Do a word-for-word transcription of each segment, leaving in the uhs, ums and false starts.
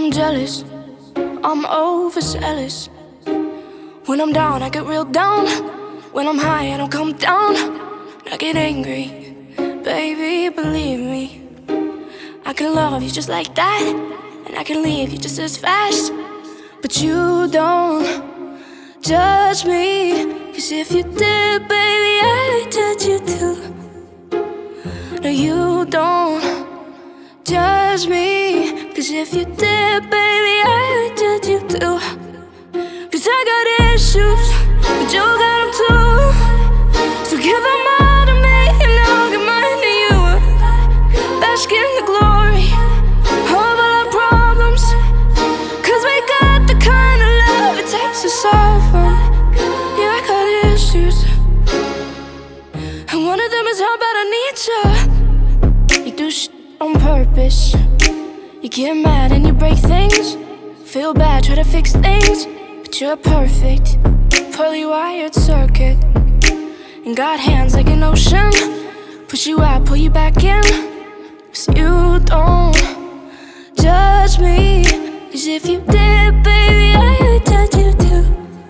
I'm jealous, I'm overzealous. When I'm down, I get real down. When I'm high, I don't come down. I get angry, baby, believe me. I can love you just like that, and I can leave you just as fast. But you don't judge me, 'cause if you did, baby, I'd judge you too. No, you don't judge me, 'cause if you did, baby, I'd judge you too. 'Cause I got issues, but you got them too. So give them all to me, and I'll give mine to you. Bask in the glory of all our problems, 'cause we got the kind of love it takes to solve them. Yeah, I got issues, and one of them is how bad I need you. You do shit on purpose. You get mad and you break things. Feel bad, try to fix things, but you're perfect, poorly wired circuit. And got hands like an ocean, push you out, pull you back in. 'Cause you don't judge me, 'cause if you did, baby, I would judge you too.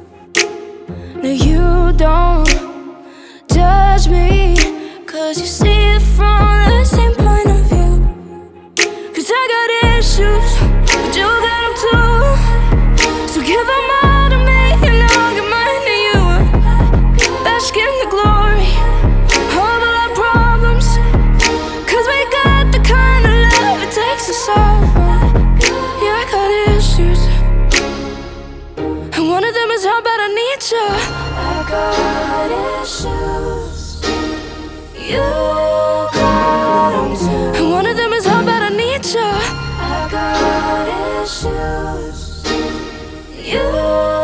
No, you don't judge me, 'cause you see it from the same point of view. 'Cause I got issues, but you got them too. So give them all to me, and I'll give mine to you. Bask in the glory of all our problems, 'cause we got the kind of love it takes to solve them. Yeah, I got issues, and one of them is how bad I need you. I got issues, you got them too. And one of them is how bad I need you. I got issues, you